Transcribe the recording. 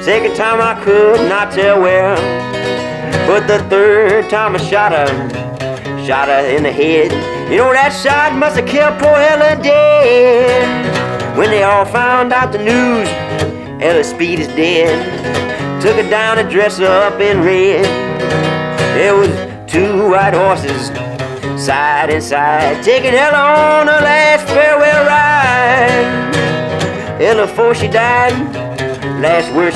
Second time I could not tell where, but the third time I shot her in the head. You know that shot must have killed poor Ella dead. When they all found out the news, Ella Speed is dead. Took her down and dressed her up in red. There was two white horses side and side, taking Ella on her last farewell ride. Ella, before she died, last words